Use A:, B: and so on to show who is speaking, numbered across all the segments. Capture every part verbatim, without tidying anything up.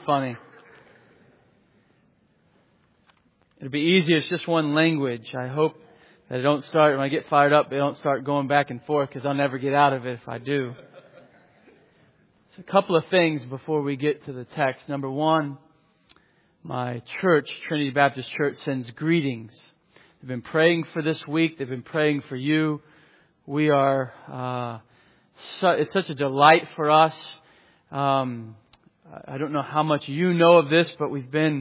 A: funny. It'll be easy. It's just one language. I hope that I don't start, when I get fired up, they don't start going back and forth, because I'll never get out of it if I do. So a couple of things before we get to the text. Number one, my church, Trinity Baptist Church, sends greetings. They've been praying for this week. They've been praying for you. We are, uh, so, it's such a delight for us. Um, I don't know how much you know of this, but we've been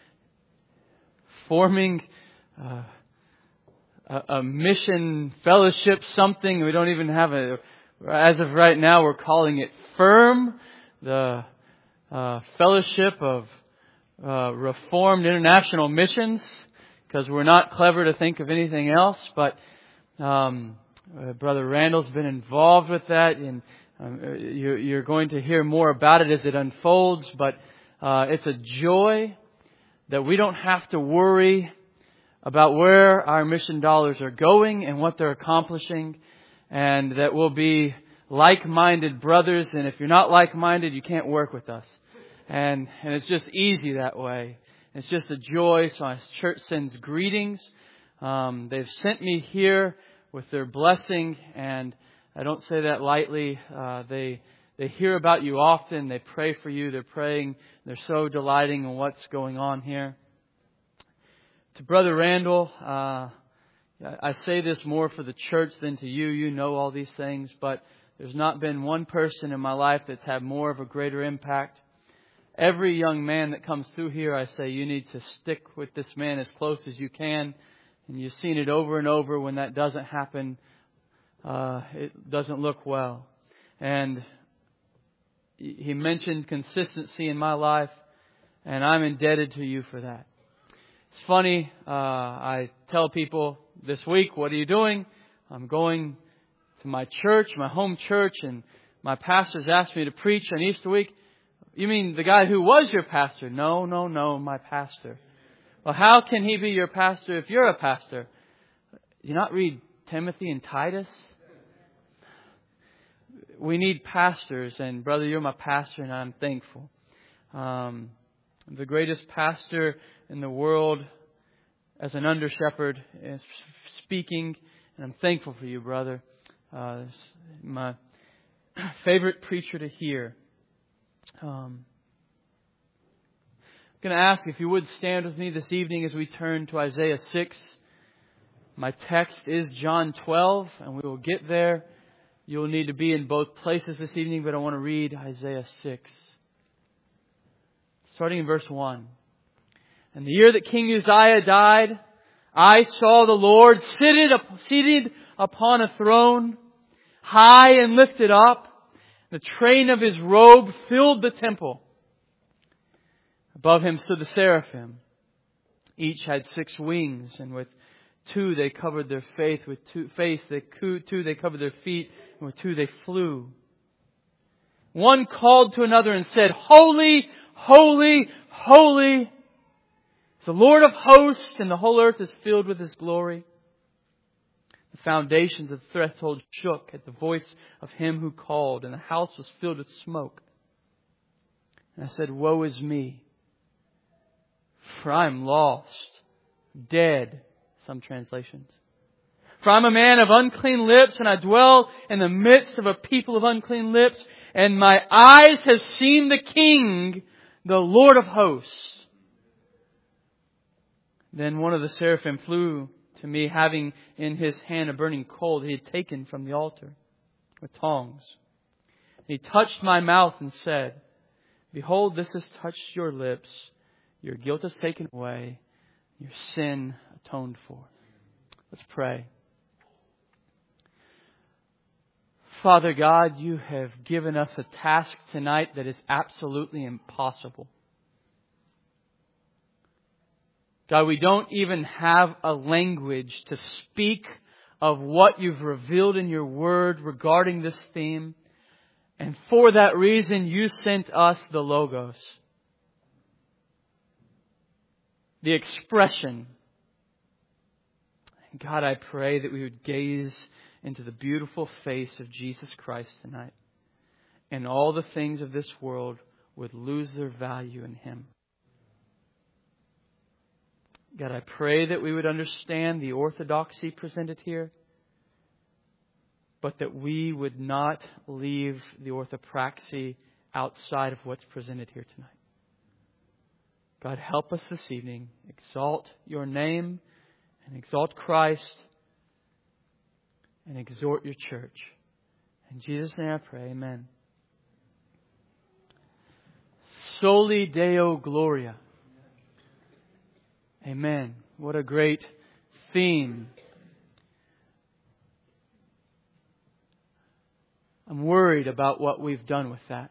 A: forming uh, a, a mission fellowship, something. We don't even have a, as of right now, we're calling it FIRM, the uh, Fellowship of uh, Reformed International Missions, because we're not clever to think of anything else. But um, uh, Brother Randall's been involved with that, and um, you're, you're going to hear more about it as it unfolds. But uh, it's a joy that we don't have to worry about where our mission dollars are going and what they're accomplishing, and that we'll be like-minded brothers. And if you're not like-minded, you can't work with us. And and it's just easy that way. It's just a joy. So our church sends greetings. Um, they've sent me here with their blessing, and I don't say that lightly. Uh, they they hear about you often. They pray for you. They're praying. They're so delighting in what's going on here. To Brother Randall, uh, I say this more for the church than to you. You know all these things, but there's not been one person in my life that's had more of a greater impact. Every young man that comes through here, I say, you need to stick with this man as close as you can. And you've seen it over and over. When that doesn't happen, uh, it doesn't look well. And he mentioned consistency in my life, and I'm indebted to you for that. It's funny, uh, I tell people this week, what are you doing? I'm going to my church, my home church, and my pastors asked me to preach on Easter week. You mean the guy who was your pastor? No, no, no, my pastor. Well, how can he be your pastor if you're a pastor? Do you not read Timothy and Titus? We need pastors, and brother, you're my pastor, and I'm thankful. Um, the greatest pastor in the world as an under shepherd is speaking, and I'm thankful for you, brother. Uh, my favorite preacher to hear. Um, I'm going to ask if you would stand with me this evening as we turn to Isaiah six. My text is John twelve, and we will get there. You'll need to be in both places this evening, but I want to read Isaiah six. Starting in verse one. And the year that King Uzziah died, I saw the Lord seated, seated upon a throne, high and lifted up. The train of His robe filled the temple. Above Him stood the seraphim. Each had six wings, and with two they covered their face. With two face, they two they covered their feet, and with two they flew. One called to another and said, "Holy, holy, holy is the Lord of hosts, and the whole earth is filled with His glory." The foundations of the threshold shook at the voice of Him who called, and the house was filled with smoke. And I said, "Woe is me, for I am lost, dead," some translations. "For I am a man of unclean lips, and I dwell in the midst of a people of unclean lips, and my eyes have seen the King, the Lord of hosts." Then one of the seraphim flew to me, having in his hand a burning coal that he had taken from the altar with tongs. And he touched my mouth and said, "Behold, this has touched your lips. Your guilt is taken away, your sin atoned for." Let's pray. Father God, you have given us a task tonight that is absolutely impossible. God, we don't even have a language to speak of what you've revealed in your word regarding this theme. And for that reason, you sent us the Logos, the expression. And God, I pray that we would gaze into the beautiful face of Jesus Christ tonight, and all the things of this world would lose their value in Him. God, I pray that we would understand the orthodoxy presented here, but that we would not leave the orthopraxy outside of what's presented here tonight. God, help us this evening. Exalt Your name and exalt Christ and exhort Your church. In Jesus' name I pray, amen. Soli Deo Gloria. Amen. What a great theme. I'm worried about what we've done with that.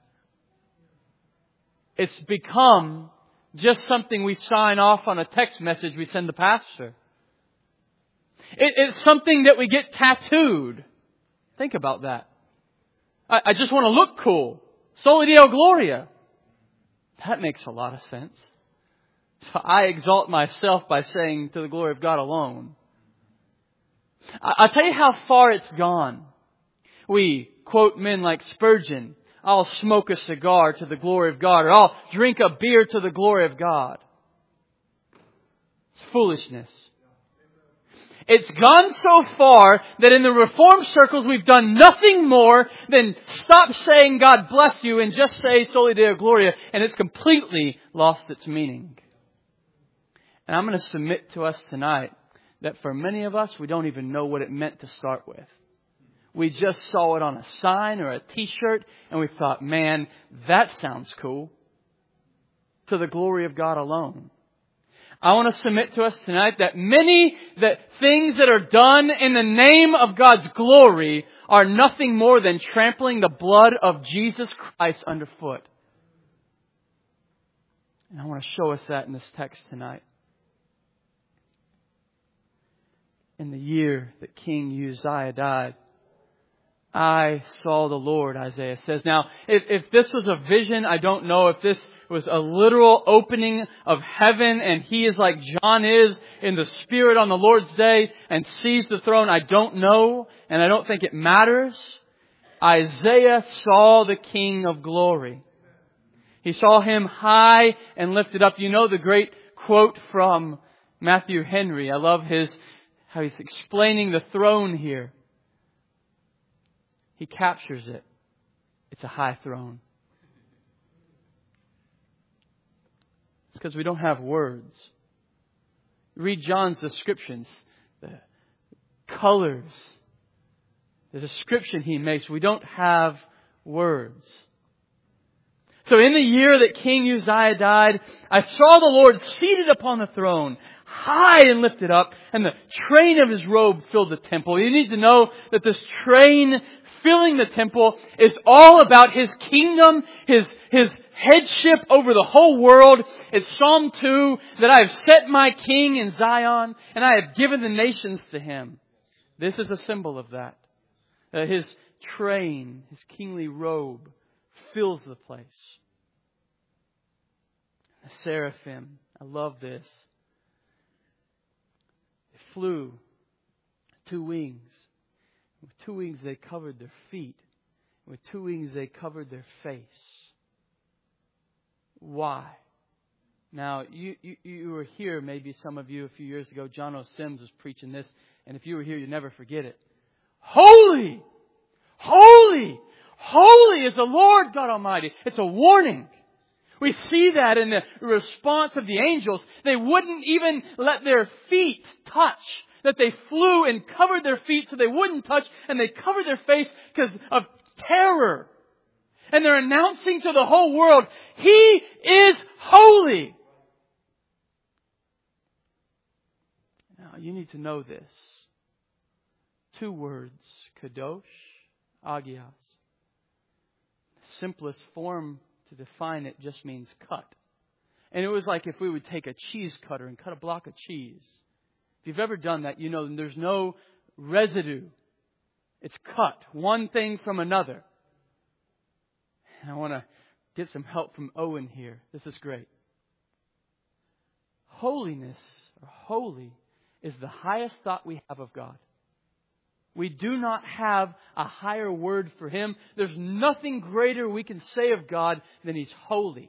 A: It's become just something we sign off on a text message we send the pastor. It, it's something that we get tattooed. Think about that. I, I just want to look cool. Soli Deo Gloria. That makes a lot of sense. So I exalt myself by saying to the glory of God alone. I, I'll tell you how far it's gone. We quote men like Spurgeon. I'll smoke a cigar to the glory of God, or I'll drink a beer to the glory of God. It's foolishness. It's gone so far that in the Reformed circles we've done nothing more than stop saying God bless you and just say Soli Deo Gloria, and it's completely lost its meaning. And I'm going to submit to us tonight that for many of us, we don't even know what it meant to start with. We just saw it on a sign or a t-shirt and we thought, man, that sounds cool. To the glory of God alone. I want to submit to us tonight that many that things that are done in the name of God's glory are nothing more than trampling the blood of Jesus Christ underfoot. And I want to show us that in this text tonight. In the year that King Uzziah died, I saw the Lord, Isaiah says. Now, if, if this was a vision, I don't know if this was a literal opening of heaven and he is like John is in the Spirit on the Lord's day and sees the throne. I don't know, and I don't think it matters. Isaiah saw the King of glory. He saw Him high and lifted up. You know the great quote from Matthew Henry. I love his how he's explaining the throne here. He captures it. It's a high throne. It's because we don't have words. Read John's descriptions. The colors. The description he makes. We don't have words. So in the year that King Uzziah died, I saw the Lord seated upon the throne, high and lifted up, and the train of His robe filled the temple. You need to know that this train filling the temple is all about His kingdom, His, His headship over the whole world. It's Psalm two, that I have set my King in Zion, and I have given the nations to Him. This is a symbol of that. That His train, His kingly robe, fills the place. The seraphim, I love this. They flew two wings. With two wings they covered their feet. With two wings they covered their face. Why? Now, you, you, you were here, maybe some of you a few years ago. John O. Sims was preaching this. And if you were here, you'd never forget it. Holy! Holy! Holy is the Lord God Almighty. It's a warning. We see that in the response of the angels. They wouldn't even let their feet touch. That they flew and covered their feet so they wouldn't touch. And they covered their face because of terror. And they're announcing to the whole world, He is holy. Now, you need to know this. Two words. Kadosh, Agios. Simplest form to define it just means cut. And it was like if we would take a cheese cutter and cut a block of cheese. If you've ever done that, you know there's no residue. It's cut, one thing from another. And I want to get some help from Owen here. This is great. Holiness, or holy, is the highest thought we have of God. We do not have a higher word for Him. There's nothing greater we can say of God than He's holy.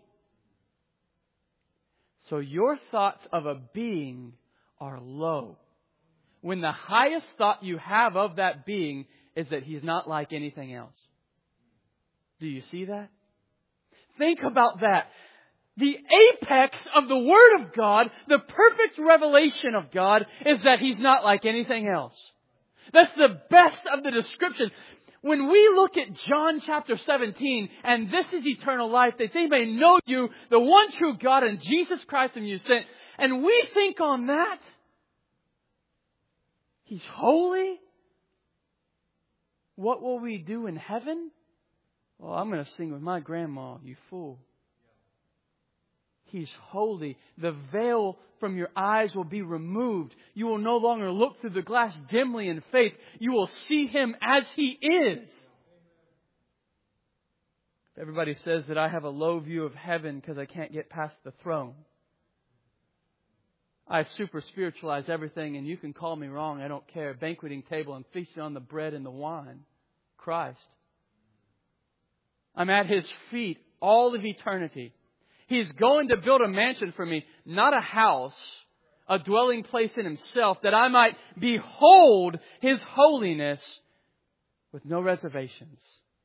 A: So your thoughts of a being are low, when the highest thought you have of that being is that He's not like anything else. Do you see that? Think about that. The apex of the Word of God, the perfect revelation of God, is that He's not like anything else. That's the best of the description. When we look at John chapter seventeen, and this is eternal life, that they may know you, the one true God, and Jesus Christ whom you sent, and we think on that, He's holy? What will we do in heaven? Well, I'm going to sing with my grandma, you fool. He's holy. The veil from your eyes will be removed. You will no longer look through the glass dimly in faith. You will see Him as He is. Everybody says that I have a low view of heaven because I can't get past the throne. I super spiritualize everything, and you can call me wrong. I don't care. Banqueting table and feasting on the bread and the wine. Christ. I'm at His feet all of eternity. He's going to build a mansion for me, not a house, a dwelling place in Himself, that I might behold His holiness with no reservations.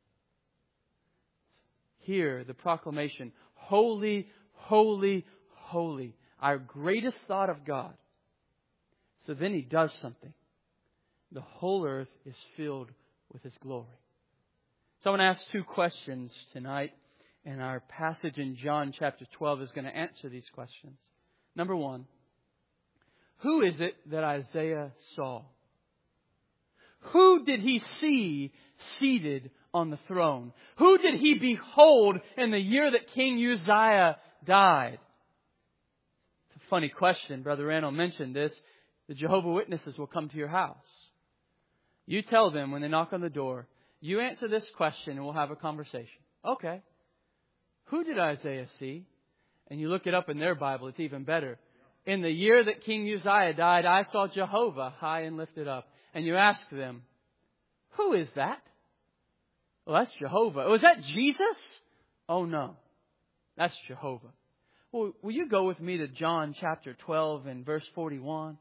A: Hear the proclamation, holy, holy, holy, our greatest thought of God. So then He does something. The whole earth is filled with His glory. So I want to ask two questions tonight. And our passage in John chapter twelve is going to answer these questions. Number one, who is it that Isaiah saw? Who did he see seated on the throne? Who did he behold in the year that King Uzziah died? It's a funny question. Brother Randall mentioned this. The Jehovah's Witnesses will come to your house. You tell them when they knock on the door, you answer this question and we'll have a conversation. Okay. Who did Isaiah see? And you look it up in their Bible, it's even better. In the year that King Uzziah died, I saw Jehovah high and lifted up. And you ask them, who is that? Well, that's Jehovah. Was that Jesus? Oh, no. That's Jehovah. Well, will you go with me to John chapter twelve and verse forty-one?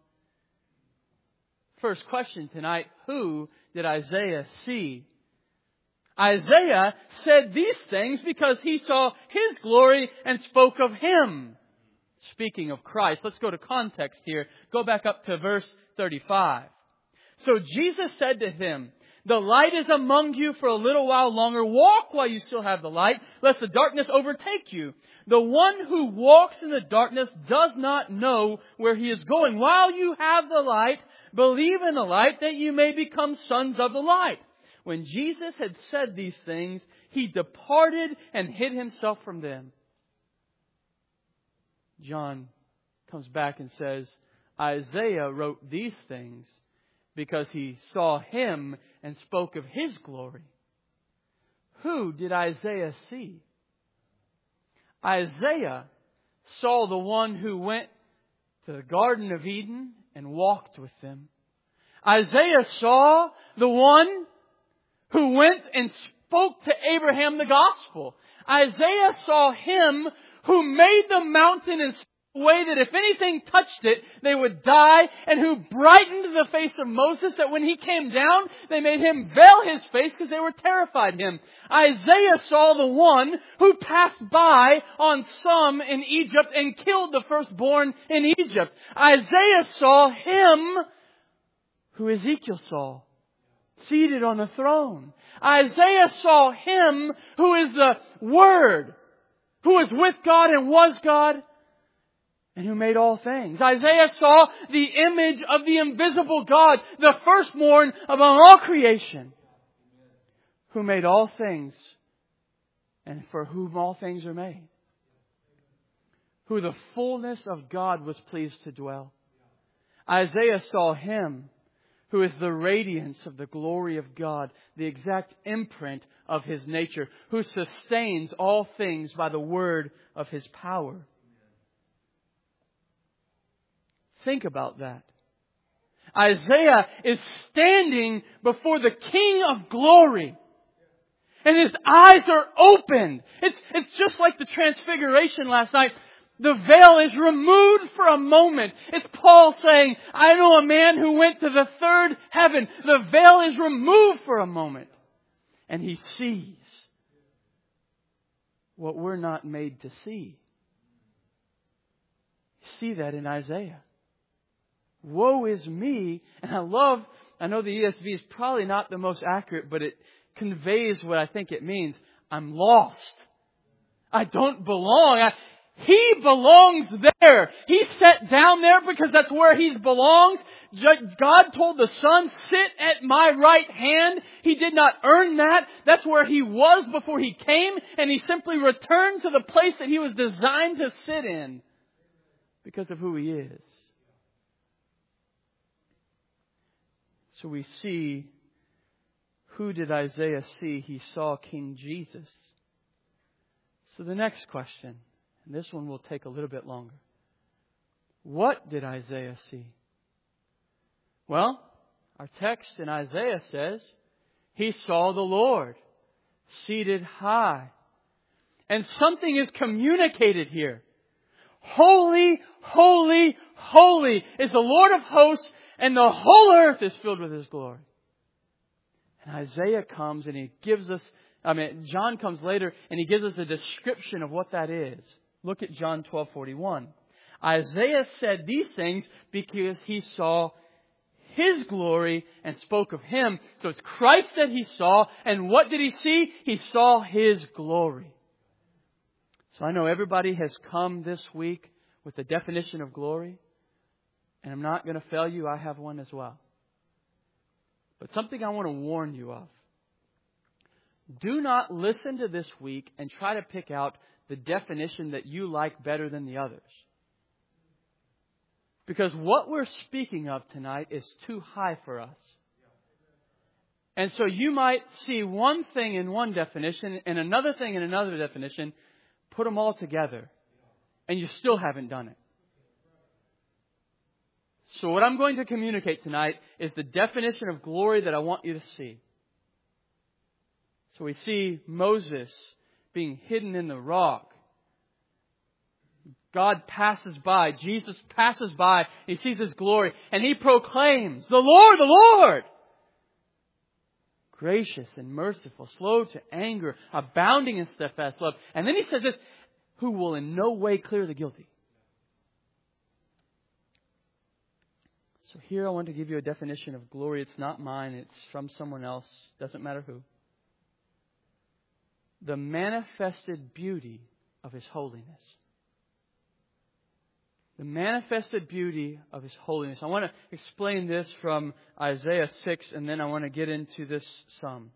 A: First question tonight, who did Isaiah see? Isaiah said these things because he saw His glory and spoke of Him. Speaking of Christ, let's go to context here. Go back up to verse thirty-five. So Jesus said to him, the light is among you for a little while longer. Walk while you still have the light, lest the darkness overtake you. The one who walks in the darkness does not know where he is going. While you have the light, believe in the light that you may become sons of the light. When Jesus had said these things, He departed and hid Himself from them. John comes back and says, Isaiah wrote these things because he saw Him and spoke of His glory. Who did Isaiah see? Isaiah saw the one who went to the Garden of Eden and walked with them. Isaiah saw the one who went and spoke to Abraham the gospel. Isaiah saw Him who made the mountain in such a way that if anything touched it, they would die, and who brightened the face of Moses that when he came down, they made him veil his face because they were terrified of him. Isaiah saw the one who passed by on some in Egypt and killed the firstborn in Egypt. Isaiah saw Him who Ezekiel saw, seated on the throne. Isaiah saw Him who is the Word, who is with God and was God, and who made all things. Isaiah saw the image of the invisible God, the firstborn among all creation, who made all things and for whom all things are made. Who the fullness of God was pleased to dwell. Isaiah saw Him who is the radiance of the glory of God, the exact imprint of His nature, who sustains all things by the word of His power. Think about that. Isaiah is standing before the King of Glory. And his eyes are opened. It's, it's just like the transfiguration last night. The veil is removed for a moment. It's Paul saying, I know a man who went to the third heaven. The veil is removed for a moment. And he sees what we're not made to see. You see that in Isaiah. Woe is me. And I love, I know the E S V is probably not the most accurate, but it conveys what I think it means. I'm lost. I don't belong. I, he belongs there. He's set down there because that's where he belongs. God told the Son, sit at my right hand. He did not earn that. That's where he was before he came. And he simply returned to the place that he was designed to sit in because of who he is. So we see, who did Isaiah see? He saw King Jesus. So the next question, and this one will take a little bit longer. What did Isaiah see? Well, our text in Isaiah says, he saw the Lord seated high. And something is communicated here. Holy, holy, holy is the Lord of hosts, and the whole earth is filled with His glory. And Isaiah comes and he gives us, I mean, John comes later and he gives us a description of what that is. Look at John twelve forty-one. Isaiah said these things because he saw His glory and spoke of Him. So it's Christ that he saw. And what did he see? He saw His glory. So I know everybody has come this week with the definition of glory. And I'm not going to fail you. I have one as well. But something I want to warn you of. Do not listen to this week and try to pick out the definition that you like better than the others. Because what we're speaking of tonight is too high for us. And so you might see one thing in one definition and another thing in another definition. Put them all together. And you still haven't done it. So what I'm going to communicate tonight is the definition of glory that I want you to see. So we see Moses being hidden in the rock. God passes by. Jesus passes by. He sees His glory. And He proclaims, the Lord, the Lord! Gracious and merciful, slow to anger, abounding in steadfast love. And then He says this, who will in no way clear the guilty. So here I want to give you a definition of glory. It's not mine. It's from someone else. Doesn't matter who. The manifested beauty of His holiness. The manifested beauty of His holiness. I want to explain this from Isaiah six, and then I want to get into this some.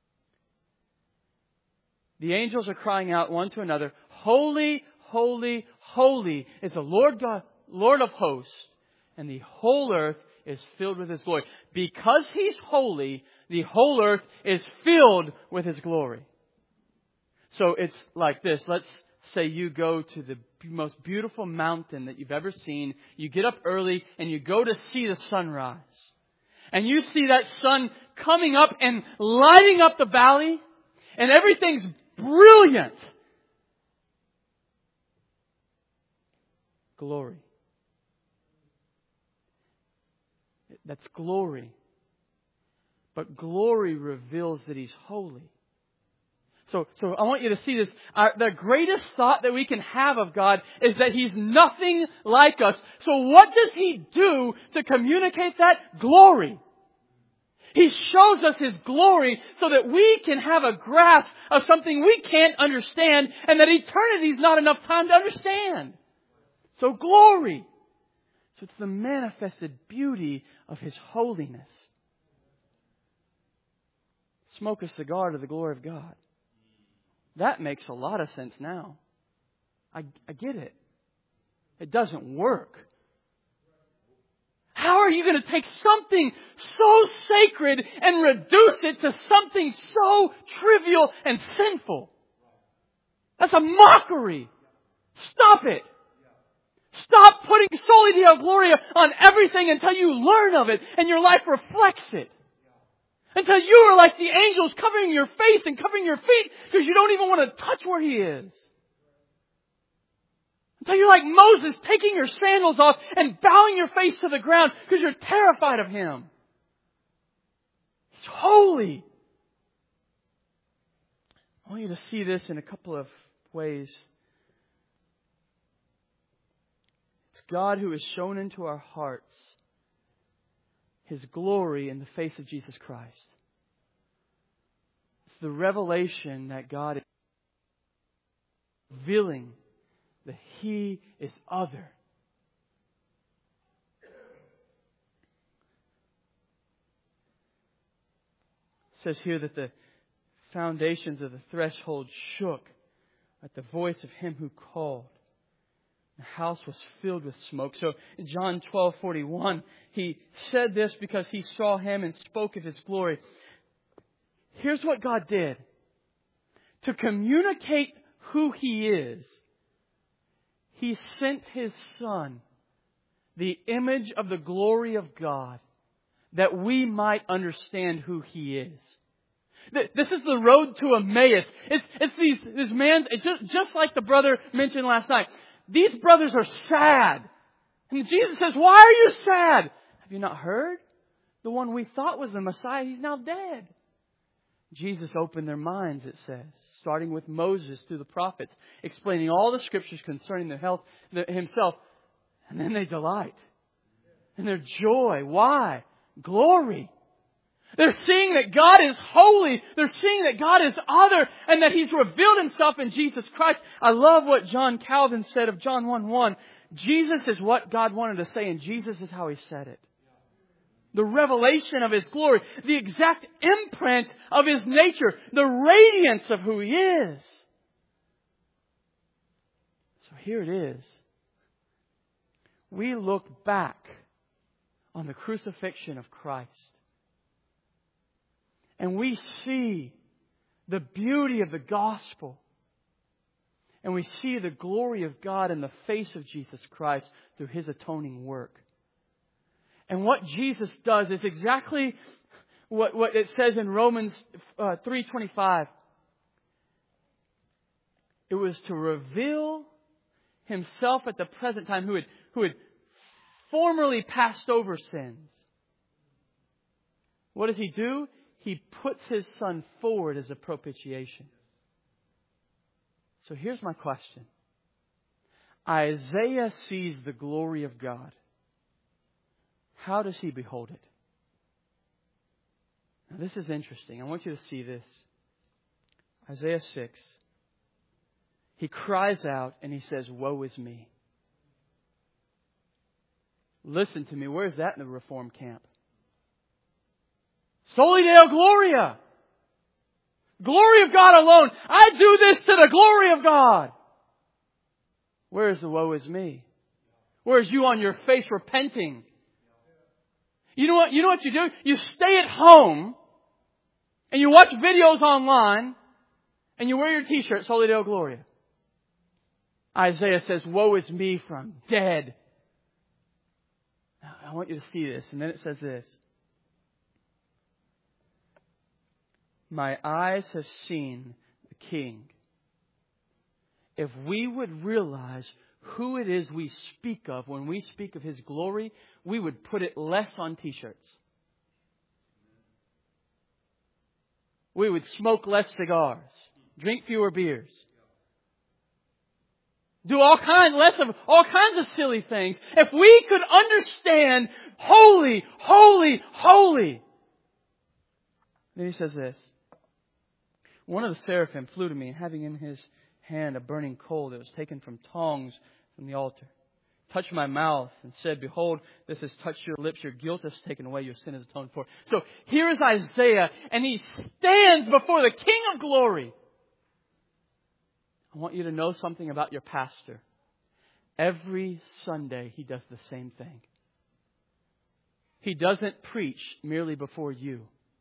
A: The angels are crying out one to another, holy, holy, holy is the Lord God, Lord of hosts. And the whole earth is filled with His glory. Because He's holy, the whole earth is filled with His glory. So it's like this. Let's say you go to the most beautiful mountain that you've ever seen. You get up early and you go to see the sunrise. And you see that sun coming up and lighting up the valley. And everything's brilliant. Glory. That's glory. But glory reveals that He's holy. So, so I want you to see this. Our, the greatest thought that we can have of God is that He's nothing like us. So what does He do to communicate that? Glory. He shows us His glory so that we can have a grasp of something we can't understand and that eternity is not enough time to understand. So glory. So it's the manifested beauty of His holiness. Smoke a cigar to the glory of God. That makes a lot of sense now. I, I get it. It doesn't work. How are you going to take something so sacred and reduce it to something so trivial and sinful? That's a mockery. Stop it. stop putting Soli Deo Gloria on everything until you learn of it and your life reflects it. Until you are like the angels covering your face and covering your feet because you don't even want to touch where He is. Until you're like Moses taking your sandals off and bowing your face to the ground because you're terrified of Him. He's holy. I want you to see this in a couple of ways. It's God who has shown into our hearts His glory in the face of Jesus Christ. It's the revelation that God is revealing that He is other. It says here that the foundations of the threshold shook at the voice of Him who called. The house was filled with smoke. So in John twelve forty-one, He said this because He saw Him and spoke of His glory. Here's what God did. To communicate who He is, He sent His Son, the image of the glory of God, that we might understand who He is. This is the road to Emmaus. It's, it's these, this man, it's just, just like the brother mentioned last night. These brothers are sad. And Jesus says, why are you sad? Have you not heard? The one we thought was the Messiah, He's now dead. Jesus opened their minds, it says, starting with Moses through the prophets, explaining all the Scriptures concerning the health, the, Himself. And then they delight. And their joy. Why? Glory. They're seeing that God is holy. They're seeing that God is other and that He's revealed Himself in Jesus Christ. I love what John Calvin said of John one one. Jesus is what God wanted to say and Jesus is how He said it. The revelation of His glory. The exact imprint of His nature. The radiance of who He is. So here it is. We look back on the crucifixion of Christ. And we see the beauty of the gospel. And we see the glory of God in the face of Jesus Christ through His atoning work. And what Jesus does is exactly what, what it says in Romans uh, three twenty-five. It was to reveal Himself at the present time who had, who had formerly passed over sins. What does He do? He puts His Son forward as a propitiation. So here's my question. Isaiah sees the glory of God. How does he behold it? Now this is interesting. I want you to see this. Isaiah six. He cries out and he says, woe is me. Listen to me. Where is that in the Reformed camp? Soli Deo Gloria. Glory of God alone. I do this to the glory of God. Where is the woe is me? Where is you on your face repenting? You know what, you know what you do? You stay at home and you watch videos online and you wear your t-shirt, Soli Deo Gloria. Isaiah says, woe is me, for I'm dead. Now, I want you to see this. And then it says this. My eyes have seen the King. If we would realize who it is we speak of when we speak of His glory, we would put it less on t-shirts. We would smoke less cigars, drink fewer beers, do all kinds, less of all kinds of silly things. If we could understand holy, holy, holy. Then he says this. One of the seraphim flew to me, having in his hand a burning coal that was taken from tongs from the altar. Touched my mouth and said, behold, this has touched your lips. Your guilt is taken away. Your sin is atoned for. So here is Isaiah, and he stands before the King of glory. I want you to know something about your pastor. Every Sunday, he does the same thing. He doesn't preach merely before you.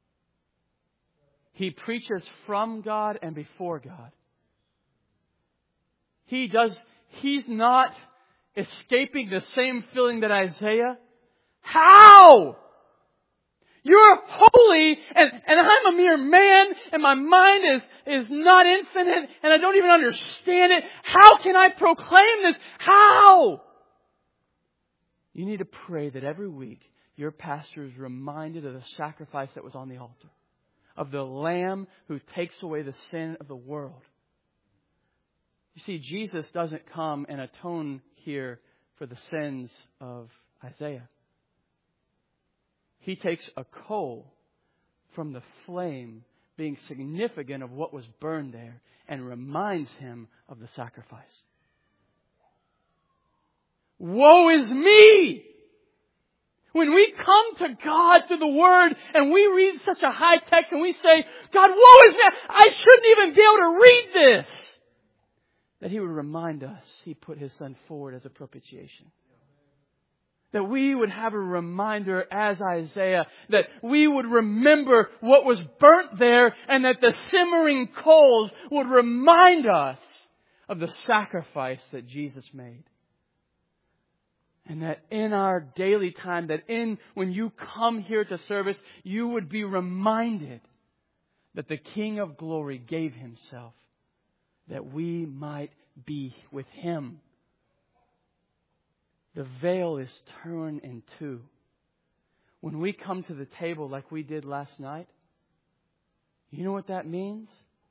A: He preaches from God and before God. He does, he's not escaping the same feeling that Isaiah? How? You're holy, and, and I'm a mere man, and my mind is, is not infinite, and I don't even understand it. How can I proclaim this? How? You need to pray that every week your pastor is reminded of the sacrifice that was on the altar, of the Lamb who takes away the sin of the world. You see, Jesus doesn't come and atone here for the sins of Isaiah. He takes a coal from the flame being significant of what was burned there and reminds him of the sacrifice. Woe is me! When we come to God through the Word and we read such a high text and we say, God, woe is me! I shouldn't even be able to read this! That He would remind us He put His Son forward as a propitiation. That we would have a reminder as Isaiah, that we would remember what was burnt there, and that the simmering coals would remind us of the sacrifice that Jesus made. And that in our daily time, that in when you come here to service, you would be reminded that the King of Glory gave Himself, that we might be with Him. The veil is torn in two. When we come to the table like we did last night, you know what that means?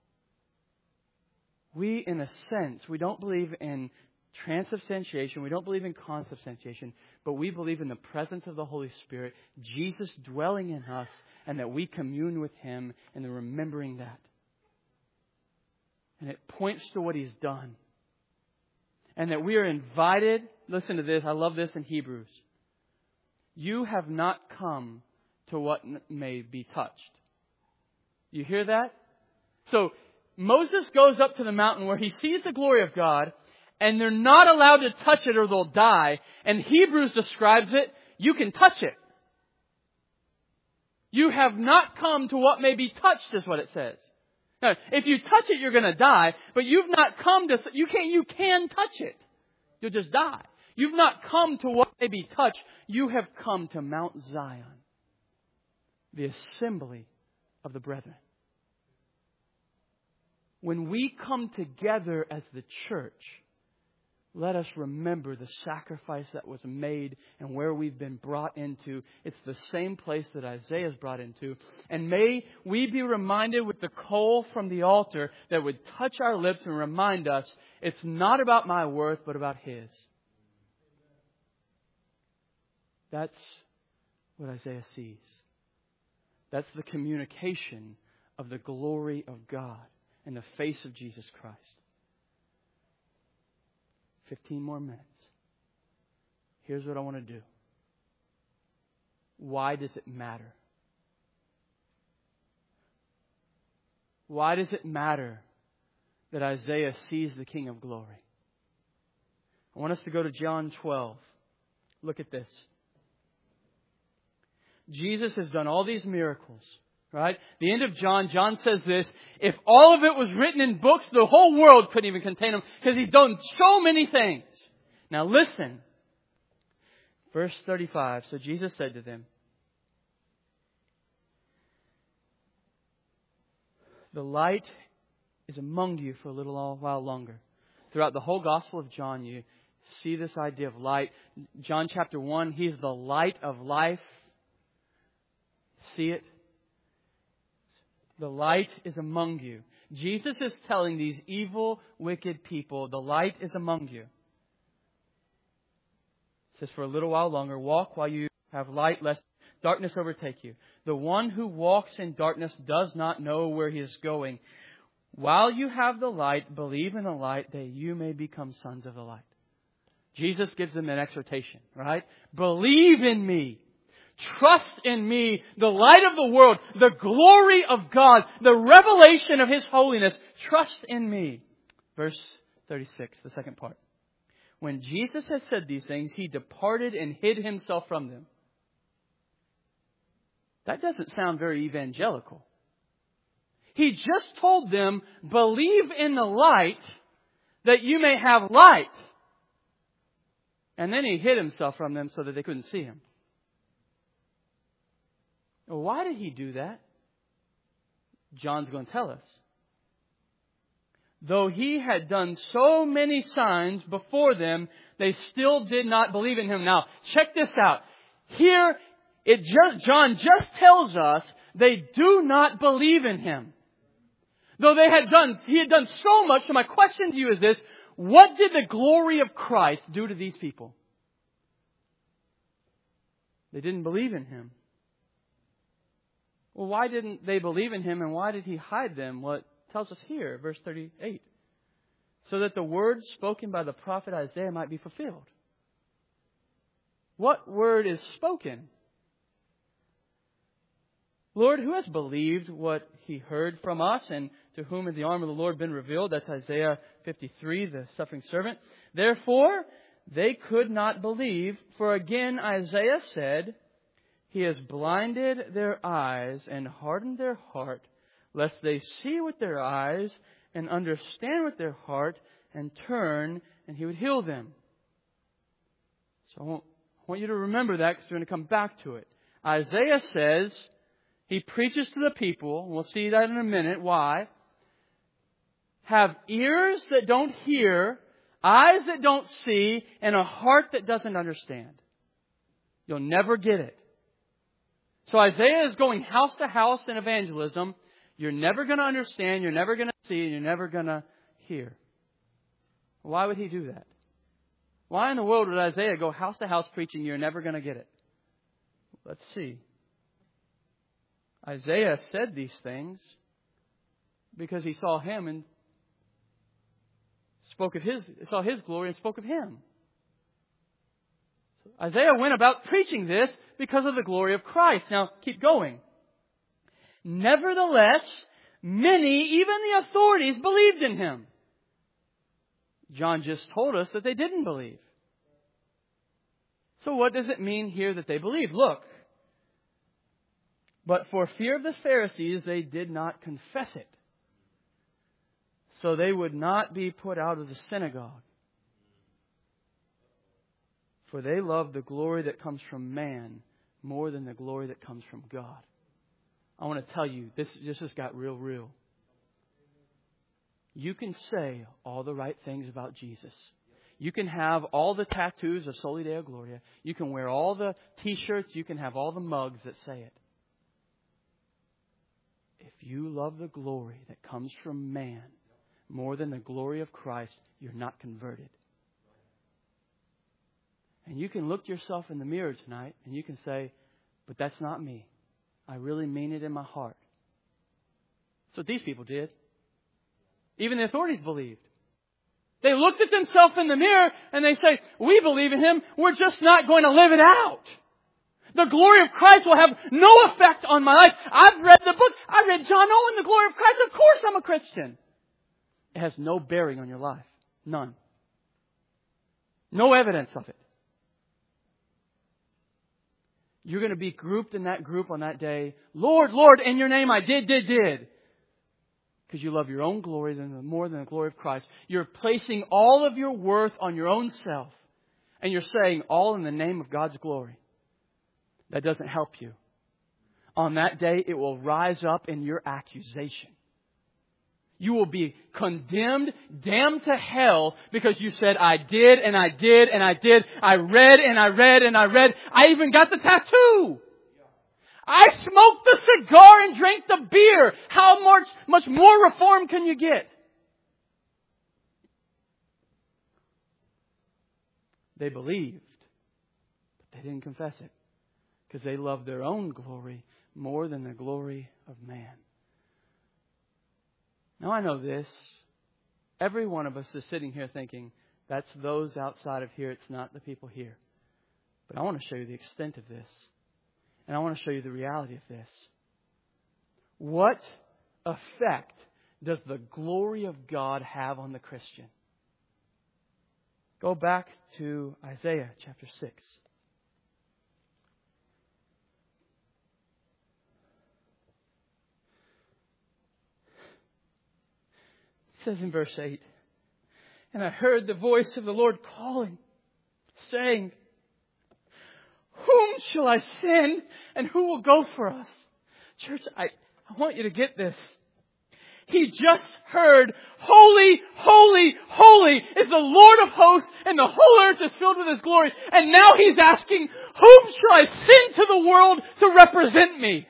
A: We, in a sense, we don't believe in transubstantiation. We don't believe in consubstantiation. But we believe in the presence of the Holy Spirit, Jesus dwelling in us, and that we commune with Him and the remembering that. And it points to what He's done. And that we are invited. Listen to this. I love this in Hebrews. You have not come to what may be touched. You hear that? So Moses goes up to the mountain where he sees the glory of God, and they're not allowed to touch it or they'll die. And Hebrews describes it. You can touch it. You have not come to what may be touched, is what it says. Now, if you touch it, you're going to die. But you've not come to... You can, you can touch it. You'll just die. You've not come to what may be touched. You have come to Mount Zion, the assembly of the brethren. When we come together as the church, let us remember the sacrifice that was made and where we've been brought into. It's the same place that Isaiah is brought into. And may we be reminded with the coal from the altar that would touch our lips and remind us it's not about my worth, but about His. That's what Isaiah sees. That's the communication of the glory of God in the face of Jesus Christ. Fifteen more minutes. Here's what I want to do. Why does it matter? Why does it matter that Isaiah sees the King of Glory? I want us to go to John twelve. Look at this. Jesus has done all these miracles. Right? The end of John, John says this, if all of it was written in books, the whole world couldn't even contain them because He's done so many things. Now listen. Verse thirty-five. So Jesus said to them, the light is among you for a little while longer. Throughout the whole Gospel of John, you see this idea of light. John chapter one, He's the light of life. See it? The light is among you. Jesus is telling these evil, wicked people, the light is among you. It says, for a little while longer, walk while you have light, lest darkness overtake you. The one who walks in darkness does not know where he is going. While you have the light, believe in the light, that you may become sons of the light. Jesus gives them an exhortation, right? Believe in me. Trust in me, the light of the world, the glory of God, the revelation of His holiness. Trust in me. Verse thirty-six, the second part. When Jesus had said these things, He departed and hid Himself from them. That doesn't sound very evangelical. He just told them, believe in the light that you may have light. And then He hid Himself from them so that they couldn't see Him. Well, why did He do that? John's going to tell us. Though He had done so many signs before them, they still did not believe in Him. Now, check this out. Here, it just, John just tells us they do not believe in Him. Though they had done, He had done so much. So my question to you is this: what did the glory of Christ do to these people? They didn't believe in Him. Well, why didn't they believe in Him, and why did He hide them? Well, it tells us here, verse thirty-eight. So that the words spoken by the prophet Isaiah might be fulfilled. What word is spoken? Lord, who has believed what he heard from us, and to whom has the arm of the Lord been revealed? That's Isaiah fifty-three, the suffering servant. Therefore, they could not believe, for again Isaiah said, He has blinded their eyes and hardened their heart, lest they see with their eyes and understand with their heart and turn, and He would heal them. So I want, I want you to remember that, because we're going to come back to it. Isaiah says, he preaches to the people, and we'll see that in a minute, why. Have ears that don't hear, eyes that don't see, and a heart that doesn't understand. You'll never get it. So Isaiah is going house to house in evangelism. You're never going to understand, you're never going to see, and you're never going to hear. Why would he do that? Why in the world would Isaiah go house to house preaching, you're never going to get it? Let's see. Isaiah said these things because he saw Him and spoke of His, saw His glory and spoke of Him. Isaiah went about preaching this because of the glory of Christ. Now, keep going. Nevertheless, many, even the authorities, believed in Him. John just told us that they didn't believe. So what does it mean here that they believe? Look. But for fear of the Pharisees, they did not confess it, so they would not be put out of the synagogue. For they love the glory that comes from man more than the glory that comes from God. I want to tell you, this, this just got real, real. You can say all the right things about Jesus. You can have all the tattoos of Soli Deo Gloria. You can wear all the t-shirts. You can have all the mugs that say it. If you love the glory that comes from man more than the glory of Christ, you're not converted. And you can look yourself in the mirror tonight and you can say, but that's not me. I really mean it in my heart. That's what these people did. Even the authorities believed. They looked at themselves in the mirror and they say, we believe in Him. We're just not going to live it out. The glory of Christ will have no effect on my life. I've read the book. I read John Owen, The Glory of Christ. Of course I'm a Christian. It has no bearing on your life. None. No evidence of it. You're going to be grouped in that group on that day. Lord, Lord, in your name I did, did, did. Because you love your own glory more than the glory of Christ. You're placing all of your worth on your own self. And you're saying all in the name of God's glory. That doesn't help you. On that day, it will rise up in your accusation. You will be condemned, damned to hell because you said, I did and I did and I did. I read and I read and I read. I even got the tattoo. I smoked the cigar and drank the beer. How much, much more reform can you get? They believed, but they didn't confess it because they loved their own glory more than the glory of man. Now I know this. Every one of us is sitting here thinking, that's those outside of here. It's not the people here. But I want to show you the extent of this. And I want to show you the reality of this. What effect does the glory of God have on the Christian? Go back to Isaiah chapter six. It says in verse eight, and I heard the voice of the Lord calling saying, whom shall I send and who will go for us? Church, I, I want you to get this. He just heard, holy, holy, holy is the Lord of hosts, and the whole earth is filled with His glory. And now He's asking, whom shall I send to the world to represent me?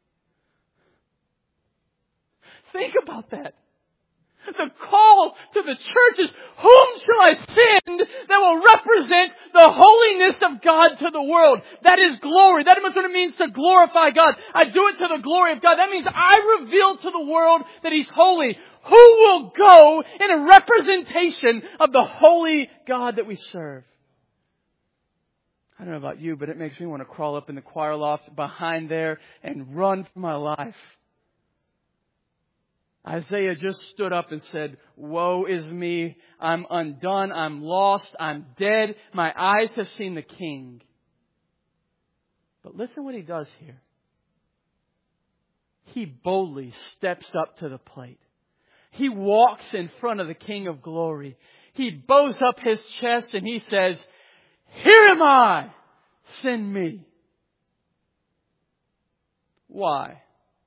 A: Think about that. The call to the church is, whom shall I send that will represent the holiness of God to the world? That is glory. That is what it means to glorify God. I do it to the glory of God. That means I reveal to the world that He's holy. Who will go in a representation of the holy God that we serve? I don't know about you, but it makes me want to crawl up in the choir loft behind there and run for my life. Isaiah just stood up and said, woe is me. I'm undone. I'm lost. I'm dead. My eyes have seen the King. But listen what he does here. He boldly steps up to the plate. He walks in front of the King of glory. He bows up his chest and he says, here am I. Send me. Why?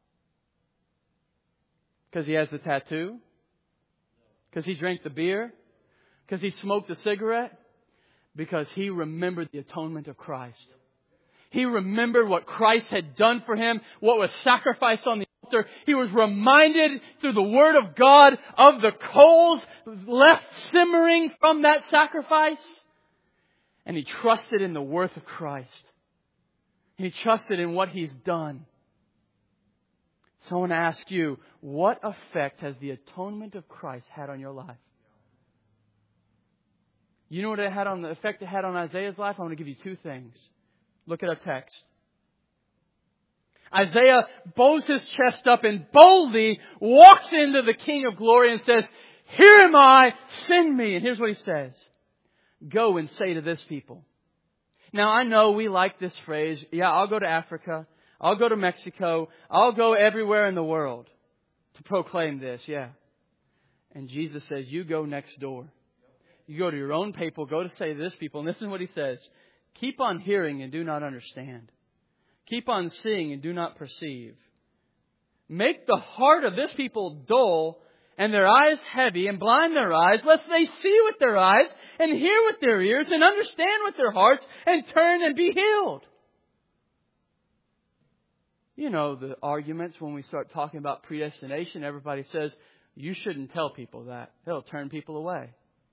A: Because he has the tattoo? Because he drank the beer? Because he smoked the cigarette? Because he remembered the atonement of Christ. He remembered what Christ had done for him, what was sacrificed on the altar. He was reminded through the Word of God of the coals left simmering from that sacrifice. And he trusted in the worth of Christ. He trusted in what He's done. So I want to ask you, what effect has the atonement of Christ had on your life? You know what it had on the effect it had on Isaiah's life? I want to give you two things. Look at our text. Isaiah bows his chest up and boldly walks into the King of glory and says, here am I, send me. And here's what he says. Go and say to this people. Now I know we like this phrase. Yeah, I'll go to Africa. I'll go to Mexico. I'll go everywhere in the world to proclaim this. Yeah. And Jesus says, you go next door. You go to your own people. Go to say to this people. And this is what He says. Keep on hearing and do not understand. Keep on seeing and do not perceive. Make the heart of this people dull and their eyes heavy, and blind their eyes, lest they see with their eyes and hear with their ears and understand with their hearts and turn and be healed. You know the arguments when we start talking about predestination. Everybody says, you shouldn't tell people that. It'll turn people away.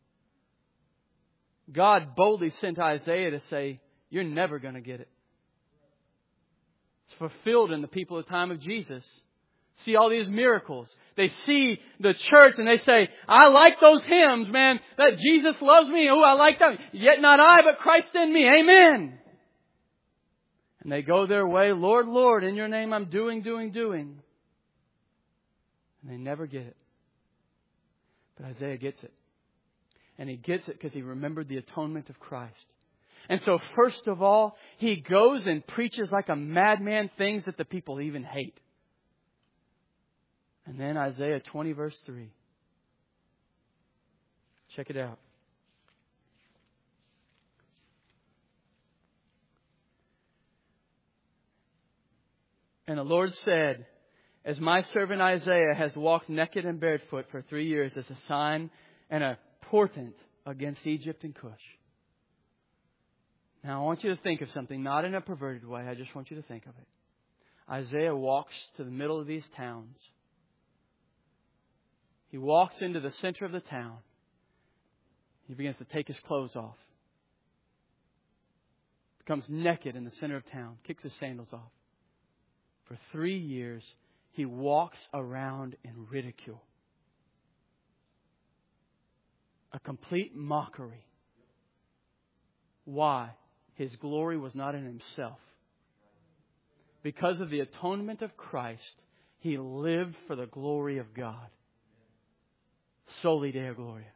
A: God boldly sent Isaiah to say, you're never going to get it. It's fulfilled in the people of the time of Jesus. See all these miracles. They see the church and they say, I like those hymns, man. That Jesus loves me. Oh, I like that. Yet not I, but Christ in me. Amen. And they go their way. Lord, Lord, in your name I'm doing, doing, doing. And they never get it. But Isaiah gets it. And he gets it because he remembered the atonement of Christ. And so first of all, he goes and preaches like a madman things that the people even hate. And then Isaiah twenty verse three. Check it out. And the Lord said, as my servant Isaiah has walked naked and barefoot for three years as a sign and a portent against Egypt and Cush. Now I want you to think of something, not in a perverted way. I just want you to think of it. Isaiah walks to the middle of these towns. He walks into the center of the town. He begins to take his clothes off. Becomes naked in the center of town. Kicks his sandals off. For three years, he walks around in ridicule. A complete mockery. Why? His glory was not in himself. Because of the atonement of Christ, he lived for the glory of God. Soli Deo Gloria.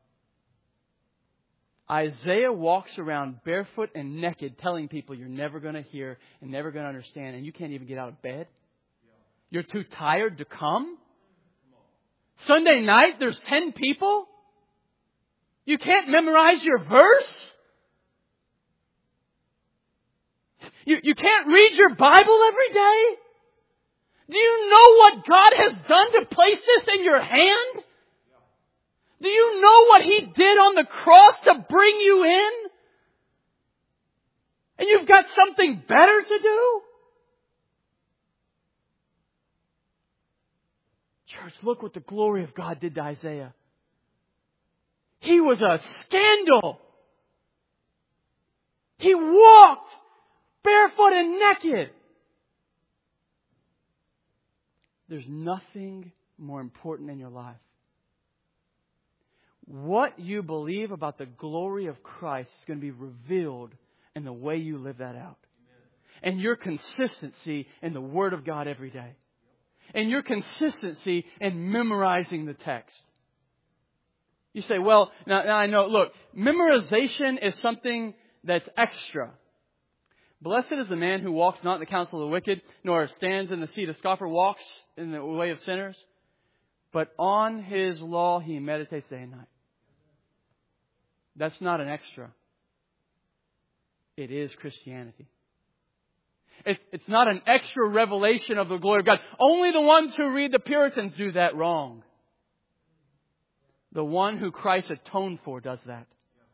A: Isaiah walks around barefoot and naked telling people you're never going to hear and never going to understand, and you can't even get out of bed. You're too tired to come. Sunday night, there's ten people. You can't memorize your verse. You, you can't read your Bible every day? Do you know what God has done to place this in your hand? Do you know what He did on the cross to bring you in? And you've got something better to do? Church, look what the glory of God did to Isaiah. He was a scandal. He walked barefoot and naked. There's nothing more important in your life. What you believe about the glory of Christ is going to be revealed in the way you live that out. And your consistency in the Word of God every day. And your consistency in memorizing the text. You say, well, now, now I know, look, memorization is something that's extra. Blessed is the man who walks not in the counsel of the wicked, nor stands in the seat of scoffer, walks in the way of sinners. But on his law he meditates day and night. That's not an extra. It is Christianity. It, it's not an extra revelation of the glory of God. Only the ones who read the Puritans do that wrong. The one who Christ atoned for does that.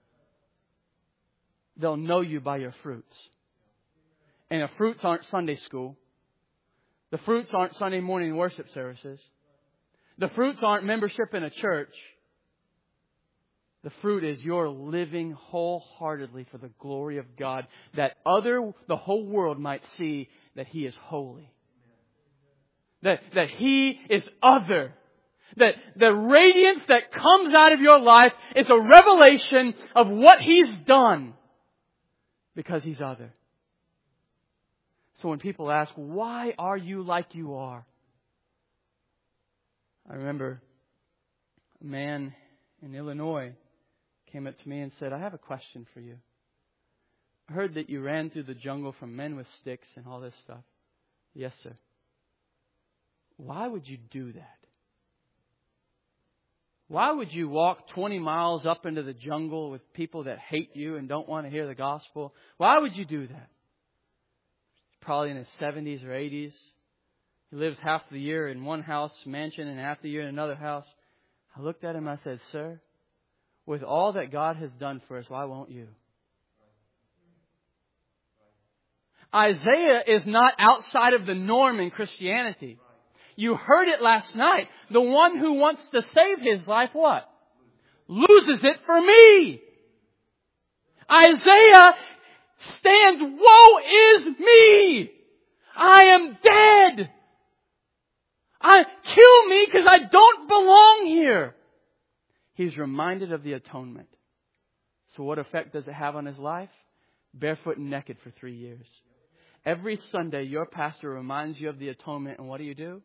A: They'll know you by your fruits. And the fruits aren't Sunday school. The fruits aren't Sunday morning worship services. The fruits aren't membership in a church. The fruit is your living wholeheartedly for the glory of God, that other, the whole world might see that He is holy. That, that He is other. That the radiance that comes out of your life is a revelation of what He's done because He's other. So when people ask, why are you like you are? I remember a man in Illinois came up to me and said, I have a question for you. I heard that you ran through the jungle from men with sticks and all this stuff. Yes, sir. Why would you do that? Why would you walk twenty miles up into the jungle with people that hate you and don't want to hear the gospel? Why would you do that? Probably in his seventies or eighties. He lives half the year in one house, mansion, and half the year in another house. I looked at him and I said, sir, with all that God has done for us, why won't you? Isaiah is not outside of the norm in Christianity. You heard it last night. The one who wants to save his life, what? Loses it for me. Isaiah stands, woe is me! I am dead! I kill me because I don't belong here. He's reminded of the atonement. So what effect does it have on his life? Barefoot and naked for three years. Every Sunday, your pastor reminds you of the atonement, and what do you do?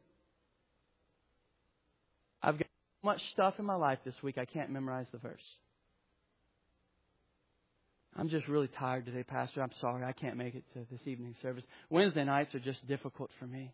A: I've got so much stuff in my life this week, I can't memorize the verse. I'm just really tired today, Pastor. I'm sorry, I can't make it to this evening service. Wednesday nights are just difficult for me.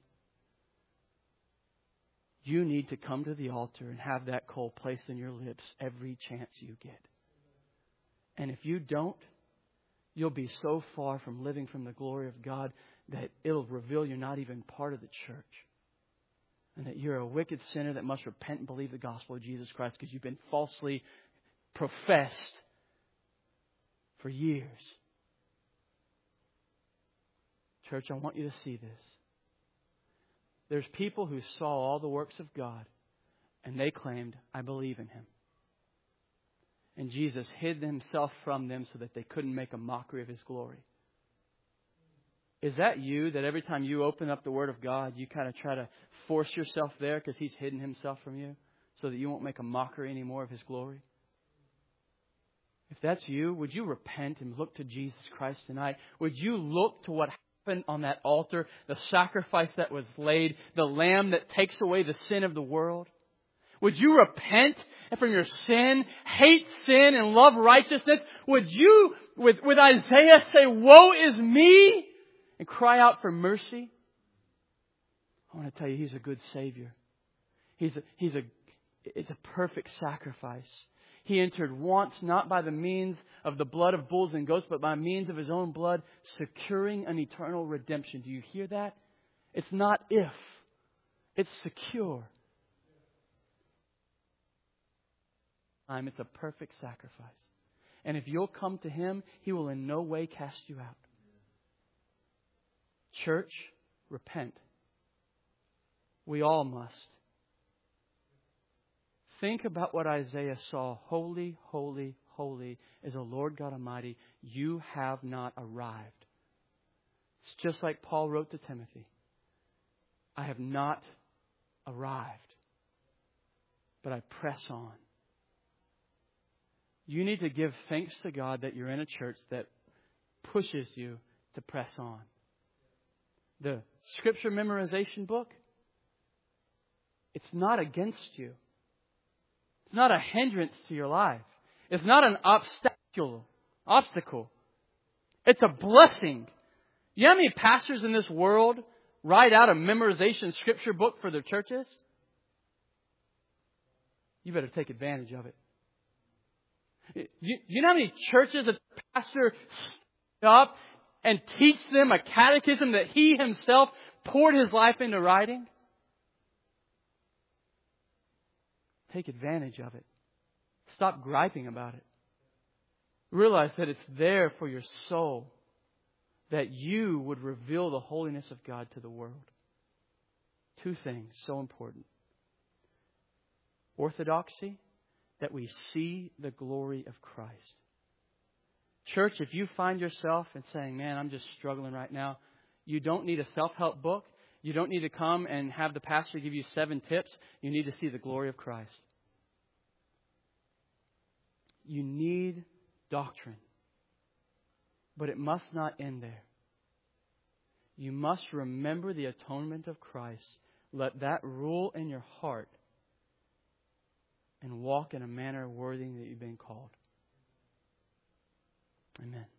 A: You need to come to the altar and have that coal placed in your lips every chance you get. And if you don't, you'll be so far from living from the glory of God that it'll reveal you're not even part of the church. And that you're a wicked sinner that must repent and believe the gospel of Jesus Christ because you've been falsely professed for years. Church, I want you to see this. There's people who saw all the works of God and they claimed, I believe in Him. And Jesus hid Himself from them so that they couldn't make a mockery of His glory. Is that you, that every time you open up the Word of God, you kind of try to force yourself there because He's hidden Himself from you so that you won't make a mockery anymore of His glory? If that's you, would you repent and look to Jesus Christ tonight? Would you look to what happened on that altar, the sacrifice that was laid, the Lamb that takes away the sin of the world? Would you repent from your sin, hate sin, and love righteousness? Would you, with, with Isaiah, say, woe is me, and cry out for mercy? I want to tell you, He's a good Savior. He's a, he's a, it's a perfect sacrifice. He entered once, not by the means of the blood of bulls and goats, but by means of His own blood, securing an eternal redemption. Do you hear that? It's not if. It's secure. It's a perfect sacrifice. And if you'll come to Him, He will in no way cast you out. Church, repent. We all must. Think about what Isaiah saw. Holy, holy, holy is the Lord God Almighty. You have not arrived. It's just like Paul wrote to Timothy. I have not arrived, but I press on. You need to give thanks to God that you're in a church that pushes you to press on. The scripture memorization book, it's not against you. It's not a hindrance to your life. It's not an obstacle. Obstacle. It's a blessing. You know how many pastors in this world write out a memorization scripture book for their churches? You better take advantage of it. You, you know how many churches a pastor stood up and teach them a catechism that he himself poured his life into writing? Take advantage of it. Stop griping about it. Realize that it's there for your soul, that you would reveal the holiness of God to the world. Two things so important. Orthodoxy, that we see the glory of Christ. Church, if you find yourself and saying, man, I'm just struggling right now, you don't need a self-help book. You don't need to come and have the pastor give you seven tips. You need to see the glory of Christ. You need doctrine. But it must not end there. You must remember the atonement of Christ. Let that rule in your heart and walk in a manner worthy that you've been called. Amen.